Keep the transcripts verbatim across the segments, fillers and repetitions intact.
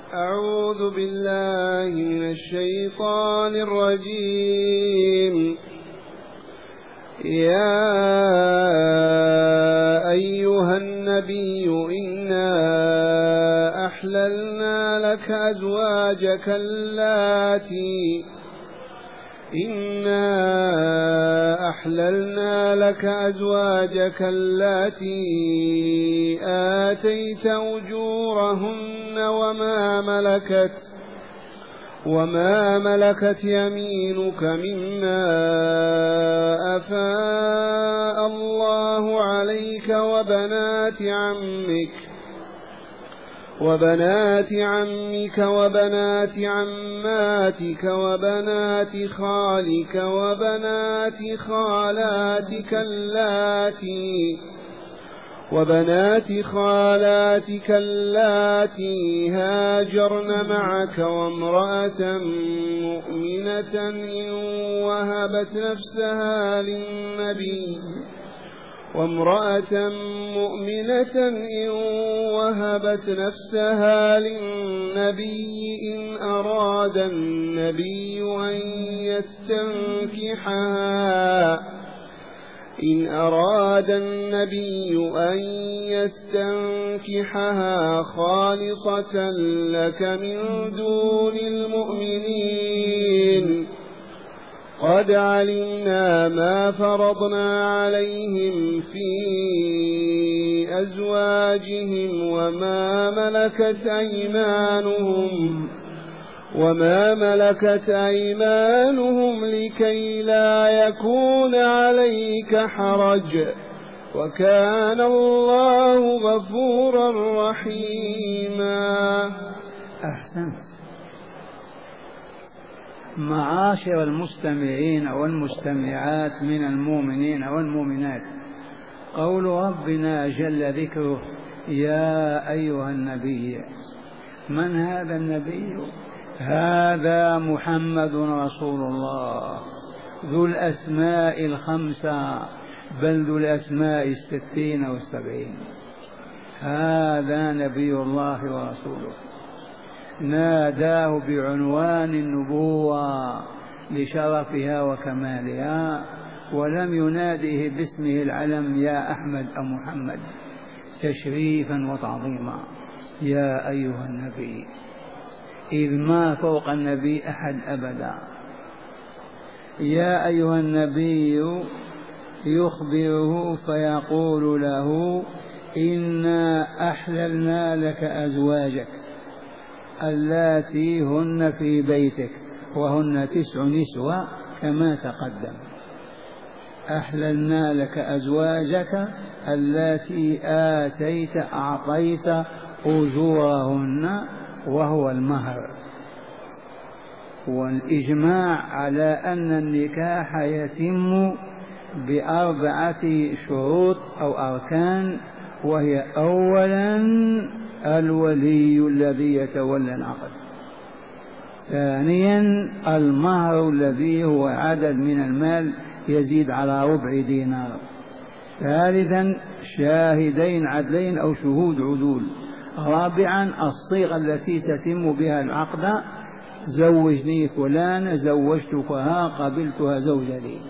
أعوذ بالله من الشيطان الرجيم. يا أيها النبي إنا أحللنا لك أزواجك اللاتي إنا أحللنا لك أزواجك اللاتي آتيت أجورهن وما ملكت وما ملكت يمينك مما أفاء الله عليك وبنات عمك وبنات عمك وبنات عماتك وبنات خالك وبنات خالاتك اللاتي وبنات خالاتك اللاتي هاجرن معك وامرأة مؤمنة إن وهبت نفسها للنبي وامرأة مؤمنة إن وهبت نفسها للنبي إن أراد النبي أن يستنكحها إن أراد النبي أن يستنكحها خالصة لك من دون المؤمنين. قد علمنا ما فرضنا عليهم في أزواجهم وما ملكت أيمانهم وما ملكت أيمانهم لكي لا يكون عليك حرج وكان الله غفورا رحيما. أحسنت. معاشر المستمعين والمستمعات من المؤمنين والمؤمنات، قول ربنا جل ذكره يا أيها النبي. من هذا النبي؟ هذا محمد رسول الله ذو الأسماء الخمسة، بل ذو الأسماء الستين والسبعين. هذا نبي الله ورسوله، ناداه بعنوان النبوة لشرفها وكمالها، ولم يناديه باسمه العلم يا أحمد أو محمد تشريفا وتعظيما. يا أيها النبي، إذ ما فوق النبي أحد أبدا. يا أيها النبي يخبره فيقول له إنا أحللنا لك أزواجك اللاتي هن في بيتك، وهن تسع نسوة كما تقدم. أحللنا لك أزواجك اللاتي آتيت أعطيت أجورهن، وهو المهر. والإجماع على أن النكاح يتم بأربعة شروط أو أركان، وهي أولا الولي الذي يتولى العقد، ثانيا المهر الذي هو عدد من المال يزيد على ربع دينار، ثالثا شاهدين عدلين أو شهود عدول، رابعا الصيغة التي تتم بها العقد زوجني فلان زوجتكها قبلتها زوجة لي.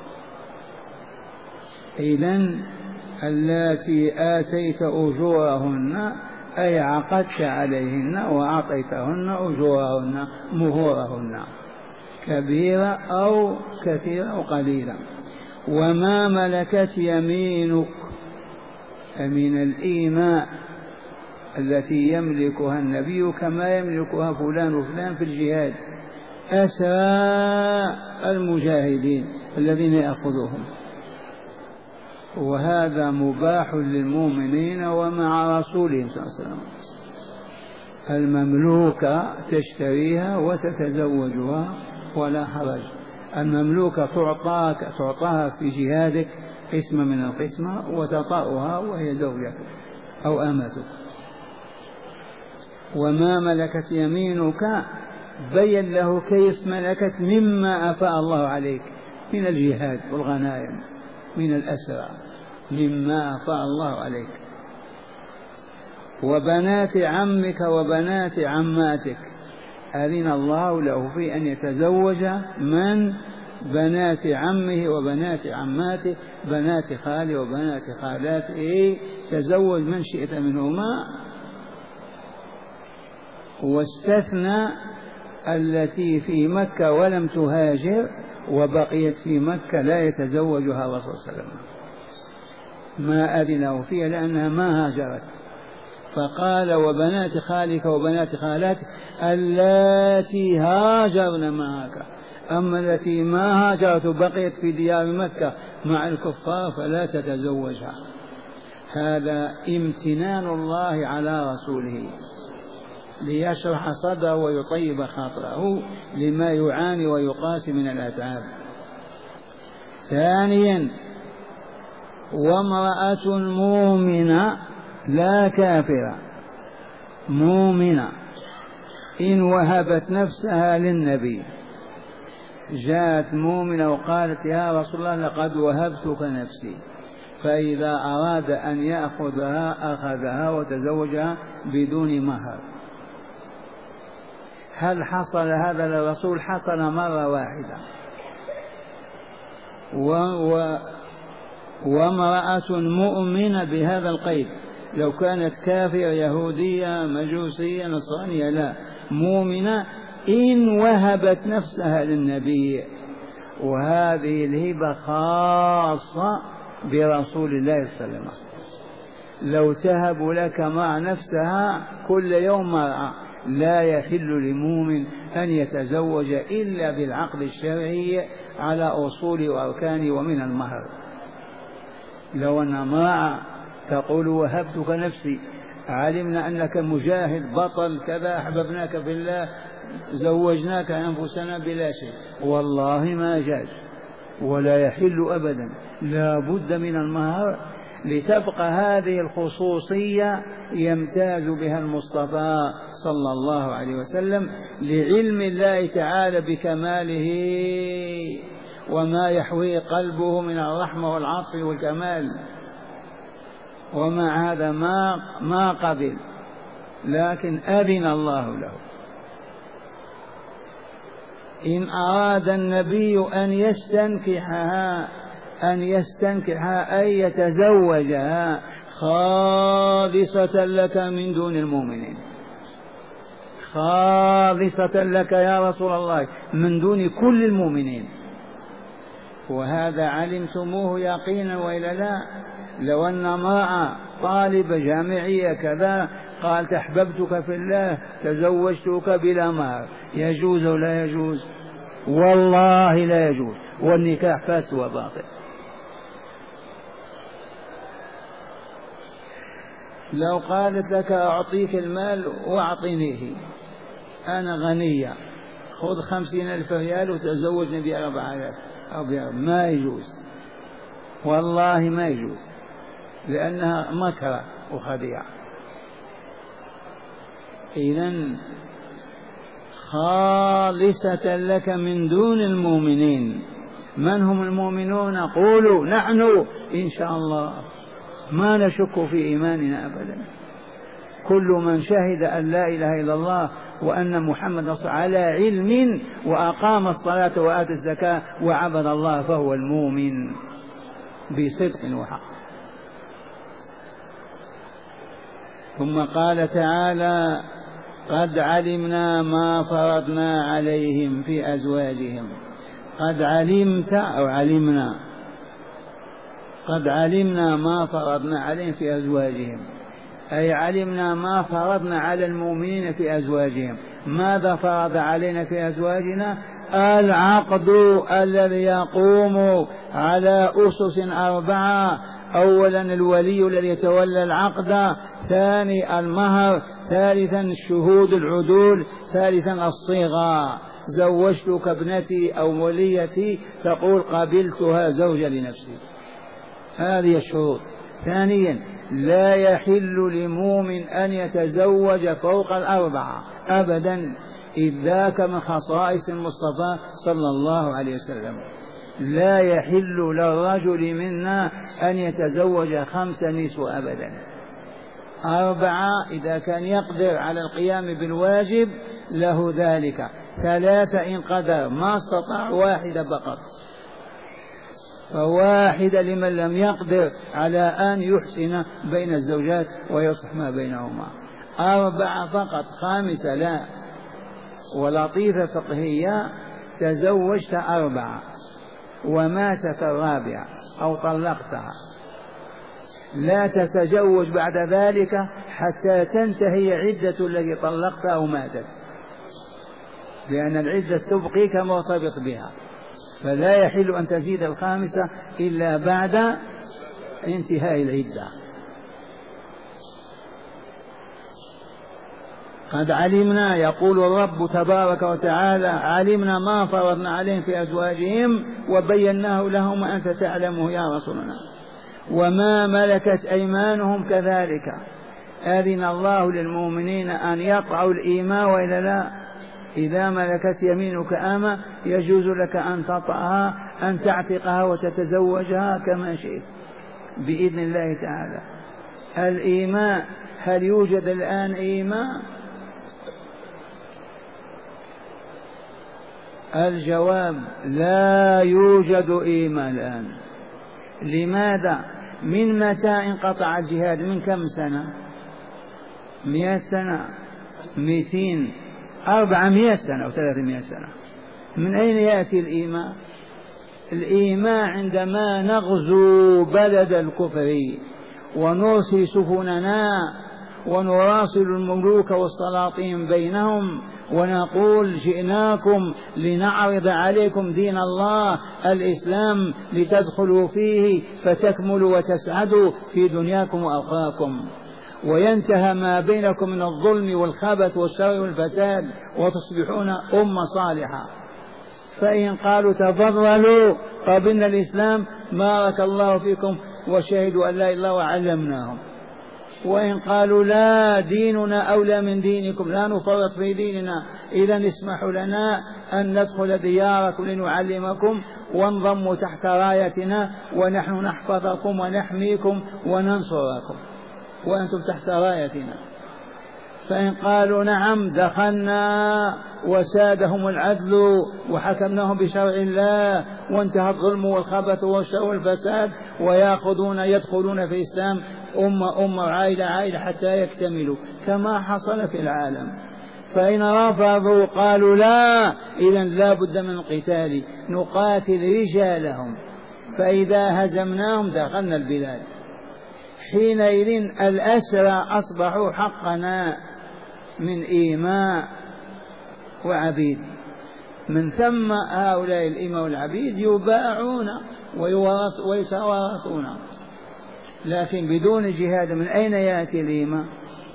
إذن اللاتي آتيت أجورهن أي عقدت عليهن وأعطيتهن أجورهن مهورهن، كبيرة أو كثيرة أو قليلة. وما ملكت يمينك من الإيماء التي يملكها النبي كما يملكها فلان وفلان في الجهاد، أسرى المجاهدين الذين يأخذوهم، وهذا مباح للمؤمنين ومع رسولهم صلى الله عليه وسلم. المملوكة تشتريها وتتزوجها ولا حرج. المملوكة تعطاك تعطاها في جهادك قسمة من القسمة وتطأها وهي زوجتك أو أمتك. وما ملكت يمينك بين له كيف ملكت مما أفاء الله عليك من الجهاد والغنائم من الأسرى، مما أفاء الله عليك. وبنات عمك وبنات عماتك، أذن الله له في أن يتزوج من بنات عمه وبنات عماته، بنات خاله وبنات خالاته، إيه تزوج من شئت منهما. واستثنى التي في مكة ولم تهاجر وبقيت في مكة لا يتزوجها الرسول صلى الله عليه وسلم، ما أذنه فيها لأنها ما هاجرت. فقال وبنات خالك وبنات خالاتك اللاتي هاجرن معك، أما التي ما هاجرت بقيت في ديار مكة مع الكفار فلا تتزوجها. هذا امتنان الله على رسوله ليشرح صدره ويطيب خاطره لما يعاني ويقاسي من الأتعاب. ثانيا وامرأة مؤمنة لا كافرة مؤمنة إن وهبت نفسها للنبي، جاءت مؤمنة وقالت يا رسول الله لقد وهبتك نفسي، فإذا أراد أن يأخذها أخذها وتزوجها بدون مهر. هل حصل هذا للرسول؟ حصل مرة واحدة. و و وامرأة مؤمنة بهذا القيد، لو كانت كافرة يهودية مجوسية نصرانية لا، مؤمنة إن وهبت نفسها للنبي، وهذه الهبة خاصة برسول الله صلى الله عليه وسلم. لو تهب لك مع نفسها كل يوم مرأة، لا يحل لمؤمن أن يتزوج إلا بالعقد الشرعي على أصول وأركان ومن المهر. لو أن امرأة تقول وهبتك نفسي، علمنا أنك مجاهد بطل كذا، أحببناك في الله، زوجناك أنفسنا بلا شيء، والله ما جاز ولا يحل أبدا، لا بد من المهر لتبقى هذه الخصوصية يمتاز بها المصطفى صلى الله عليه وسلم، لعلم الله تعالى بكماله وما يحويه قلبه من الرحمة والعطف والكمال. ومع هذا ما ما قبل، لكن أذن الله له. إن أراد النبي أن يستنكحها أن يستنكحها أي يتزوجها خالصة لك من دون المؤمنين، خالصة لك يا رسول الله من دون كل المؤمنين. وهذا علمتموه يقينا وإلا لا؟ لو أن امرأة طالبة جامعية كذا قالت أحببتك في الله تزوجتك بلا مهر، يجوز أو لا يجوز؟ والله لا يجوز، والنكاح فاسد وباطل. لو قالت لك أعطيك المال وأعطنيه أنا غنية، خذ خمسين ألف ريال وتزوجني بأربعة آلاف أو بأربعة، ما يجوز، والله ما يجوز، لأنها مكر وخديعة. إذن خالصة لك من دون المؤمنين. من هم المؤمنون؟ قولوا نحن إن شاء الله، ما نشك في إيماننا أبدا. كل من شهد أن لا إله إلا الله وأن محمد رسول على علم وأقام الصلاة وآتى الزكاة وعبد الله فهو المؤمن بصدق وحق. ثم قال تعالى قد علمنا ما فرضنا عليهم في أزواجهم. قد علمت أو علمنا، قد علمنا ما فرضنا عليهم في أزواجهم، أي علمنا ما فرضنا على المؤمنين في أزواجهم. ماذا فرض علينا في أزواجنا؟ العقد الذي يقوم على أسس أربعة: أولا الولي الذي يتولى العقد، ثاني المهر، ثالثا شهود العدول، ثالثا الصيغة. زوجتك ابنتي أو وليتي تقول قبلتها زوجة لنفسي، هذه الشروط. ثانيا لا يحل لمؤمن أن يتزوج فوق الأربعة أبدا، إذ ذاك من خصائص المصطفى صلى الله عليه وسلم. لا يحل للرجل منا أن يتزوج خمس نسوة أبدا، أربعة إذا كان يقدر على القيام بالواجب له ذلك، ثلاثة إن قدر، ما استطاع واحدة فقط، فواحدة لمن لم يقدر على أن يحسن بين الزوجات ويصلح ما بينهما. أربعة فقط، خامسة لا. ولطيفة فقهية: تزوجت أربعة وماتت الرابعة أو طلقتها، لا تتزوج بعد ذلك حتى تنتهي عدة التي طلقتها أو ماتت، لأن العدة تبقيك مرتبط بها، فلا يحل أن تزيد الخامسة إلا بعد انتهاء العدة. قد علمنا، يقول الرب تبارك وتعالى: علمنا ما فرضنا عليهم في أزواجهم وبيناه لهم وأنت تعلمه يا رسولنا. وما ملكت أيمانهم كذلك. أذن الله للمؤمنين أن يطعوا الإيماء وإلا لا. إذا ملكت يمينك أما يجوز لك أن تطعها، أن تعتقها وتتزوجها كما شئت بإذن الله تعالى. الإيماء، هل يوجد الآن إيماء؟ الجواب: لا يوجد إيماء الآن. لماذا؟ من متى انقطع الجهاد؟ من كم سنة؟ مئة سنة، مئتين، أربعمائة سنة أو ثلاثمائة سنة. من أين يأتي الإيماء؟ الإيماء عندما نغزو بلد الكفر ونرسل سفننا ونراسل الملوك والسلاطين بينهم ونقول: جئناكم لنعرض عليكم دين الله الإسلام لتدخلوا فيه فتكملوا وتسعدوا في دنياكم وأخراكم، وينتهى ما بينكم من الظلم والخبث والشر والفساد وتصبحون أمة صالحة. فإن قالوا تفضلوا قبلنا الإسلام بارك الله فيكم وشهدوا أن لا إله إلا الله وعلمناهم. وإن قالوا لا، ديننا أولى من دينكم، لا نفرط في ديننا، إذا اسمحوا لنا أن ندخل دياركم لنعلمكم وانضموا تحت رايتنا ونحن نحفظكم ونحميكم وننصركم وأنتم تحت رايتنا. فإن قالوا نعم، دخلنا وسادهم العدل وحكمناهم بشرع الله وانتهى الظلم والخبث والشر والفساد، ويأخذون يدخلون في الإسلام أمة أمة عائلة عائلة حتى يكتملوا كما حصل في العالم. فإن رفضوا قالوا لا، إذا لا بد من القتال، نقاتل رجالهم، فإذا هزمناهم دخلنا البلاد. حينئذ الأسرى أصبحوا حقنا من إيماء وعبيد. من ثم هؤلاء الإماء والعبيد يباعون ويتوارثون، لكن بدون جهاد من أين يأتي الإيماء؟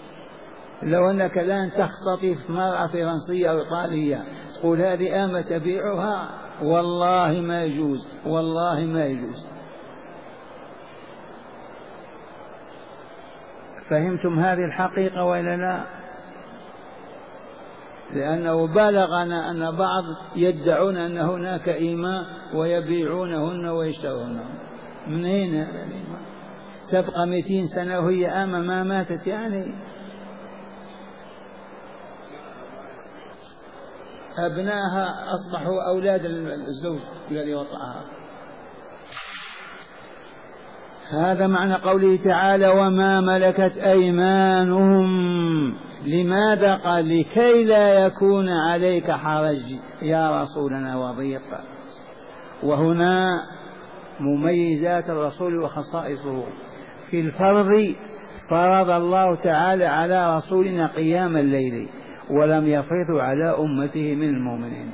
لو أنك الآن تختطف مرأة فرنسية أو إيطالية تقول هذه آمة تبيعها، والله ما يجوز، والله ما يجوز. فهمتم هذه الحقيقة ولا لا؟ لأنه بلغنا أن بعض يدعون أن هناك إيماء ويبيعونهن ويشترونهن. من أين هذا الإيماء؟ تبقى مئتين سنة وهي آمة ما ماتت، يعني أبنائها أصبحوا أولاد الزوج الذي وطأها. هذا معنى قوله تعالى: وما ملكت أيمانهم. لماذا؟ قال: لكي لا يكون عليك حرج يا رسولنا وضيق. وهنا مميزات الرسول وخصائصه. في الفرض فرض الله تعالى على رسولنا قيام الليل ولم يفرض على أمته من المؤمنين.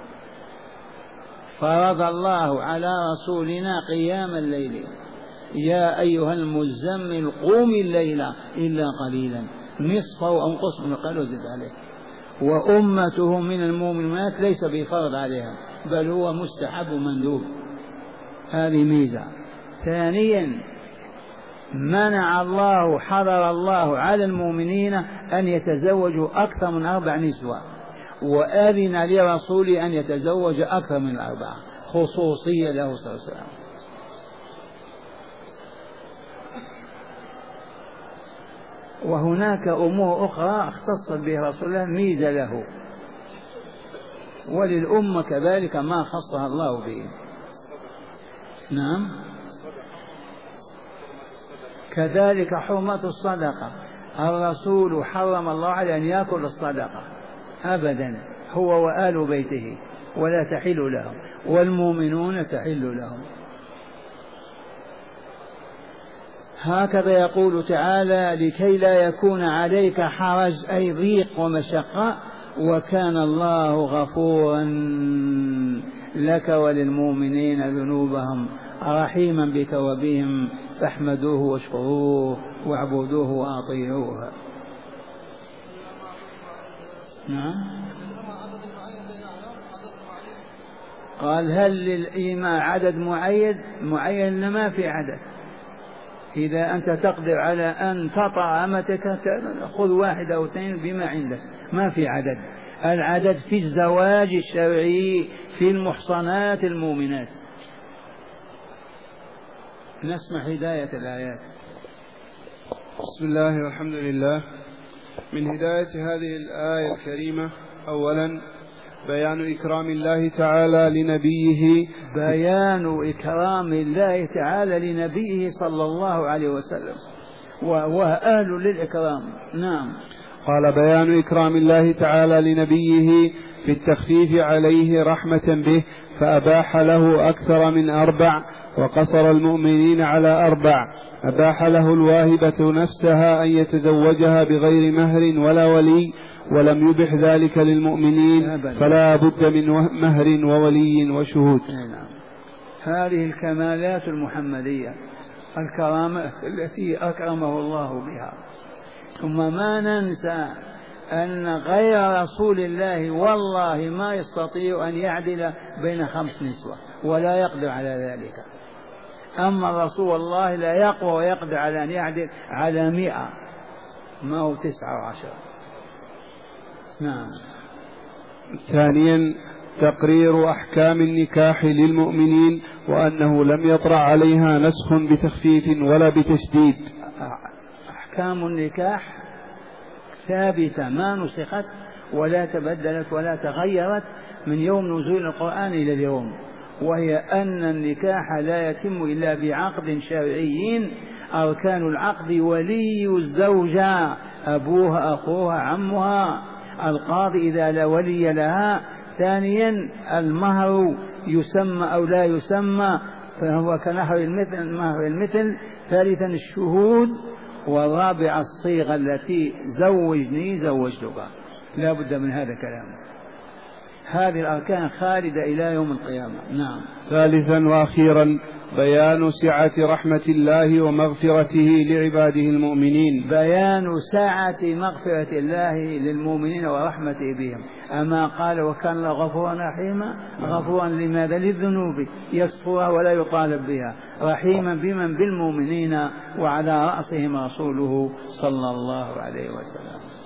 فرض الله على رسولنا قيام الليل: يا أيها المزمل قوم الليل إلا قليلا نصفه أو انقص منه قال وزد عليه. وأمته من المؤمنات ليس بفرض عليها بل هو مستحب مندوب. هذه ميزة. ثانيا منع الله حضر الله على المؤمنين أن يتزوجوا أكثر من أربع نسوة، وأذن لرسوله أن يتزوج أكثر من أربعة، خصوصية له صلى الله عليه وسلم. وهناك أمور أخرى اختص بها رسول الله ميزة له، وللأمة كذلك ما خصها الله به. نعم، كذلك حرمة الصدقة، الرسول حرم الله عليه أن يأكل الصدقة أبدا، هو وآل بيته، ولا تحل لهم، والمؤمنون تحل لهم. هكذا يقول تعالى: لكي لا يكون عليك حرج، أي ضيق ومشقة، وكان الله غفورا لك وللمؤمنين ذنوبهم رحيما بك وبهم، فاحمدوه واشكروه واعبدوه وأطيعوه. نعم، قال: هل للإيمان عدد معين؟ معين ما في عدد. إذا أنت تقدر على أن تطع أمتك خذ واحد أو اثنين بما عندك، ما في عدد. العدد في الزواج الشرعي في المحصنات المؤمنات. نسمع هداية الآيات. بسم الله والحمد لله. من هداية هذه الآية الكريمة: أولا بيان إكرام الله تعالى لنبيه بيان إكرام الله تعالى لنبيه صلى الله عليه وسلم، وهو أهل للإكرام. نعم. قال: بيان إكرام الله تعالى لنبيه في التخفيف عليه رحمة به، فأباح له أكثر من أربع، وقصر المؤمنين على أربع. أباح له الواهبة نفسها أن يتزوجها بغير مهر ولا ولي، ولم يبح ذلك للمؤمنين، فلا بد من مهر وولي وشهود. هذه الكمالات المحمدية، الكرامة التي أكرمه الله بها. ثم ما ننسى أن غير رسول الله والله ما يستطيع أن يعدل بين خمس نسوة، ولا يقدر على ذلك. أما رسول الله لا يقوى ويقدر على أن يعدل على مئة، ما هو تسعة وعشرة. نعم. ثانيا تقرير أحكام النكاح للمؤمنين، وأنه لم يطرأ عليها نسخ بتخفيف ولا بتشديد. أحكام النكاح ثابتة ما نسخت ولا تبدلت ولا تغيرت من يوم نزول القرآن إلى اليوم، وهي أن النكاح لا يتم إلا بعقد شرعي. أركان العقد: ولي الزوجة، أبوها أخوها عمها، القاضي إذا لا ولي لها. ثانيا المهر يسمى أو لا يسمى، فهو كنهر المثل مهر المثل. ثالثا الشهود. والرابع الصيغة التي زوجني زوجتك، لا بد من هذا الكلام. هذه الأركان خالدة إلى يوم القيامة. نعم. ثالثا وأخيرا بيان سعة رحمة الله ومغفرته لعباده المؤمنين. بيان سعة مغفرة الله للمؤمنين ورحمته بهم. أما قال: وكان غفورا رحيما. غفورا لماذا؟ للذنوب يسترها ولا يطالب بها. رحيما بمن؟ بالمؤمنين، وعلى رأسهم رسوله صلى الله عليه وسلم.